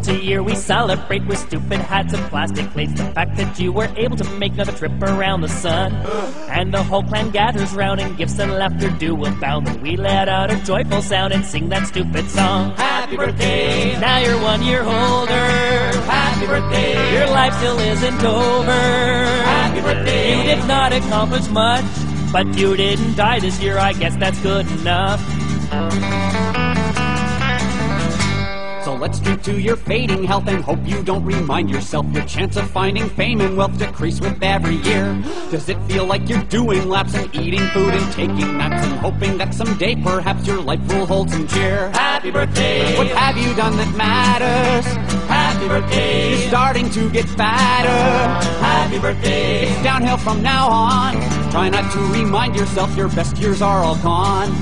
Once a year we celebrate with stupid hats and plastic plates. The fact that you were able to make another trip around the sun. And the whole clan gathers round and gifts and laughter do abound. And we let out a joyful sound and sing that stupid song. Happy birthday, now you're 1 year older. Happy birthday, your life still isn't over. Happy birthday, you did not accomplish much, but you didn't die this year, I guess that's good enough. So let's drink to your fading health and hope you don't remind yourself your chance of finding fame and wealth decrease with every year. Does it feel like you're doing laps and eating food and taking naps and hoping that someday perhaps your life will hold some cheer? Happy birthday, What have you done that matters? happy birthday, You're starting to get fatter. happy birthday. It's downhill from now on. Try not to remind yourself your best years are all gone.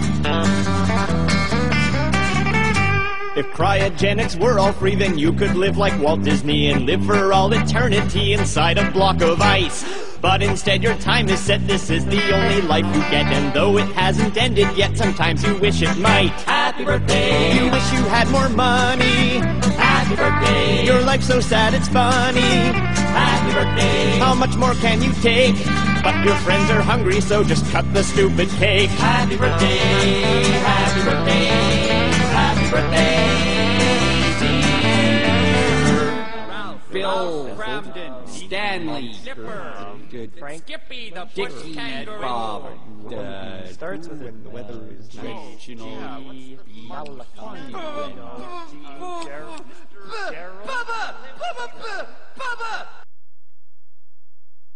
If cryogenics were all free, then you could live like Walt Disney and live for all eternity inside a block of ice. But instead your time is set, this is the only life you get. And though it hasn't ended yet, sometimes you wish it might. Happy birthday, You wish you had more money. happy birthday, Your life's so sad it's funny. happy birthday, How much more can you take? But your friends are hungry, so just cut the stupid cake. happy birthday, happy birthday, happy birthday, Bill, Ramden, Stanley, Dipper, Frank. Skippy the Dicky, bush kangaroo, Bob, Starts with when the weather is nice, you know. Gerald.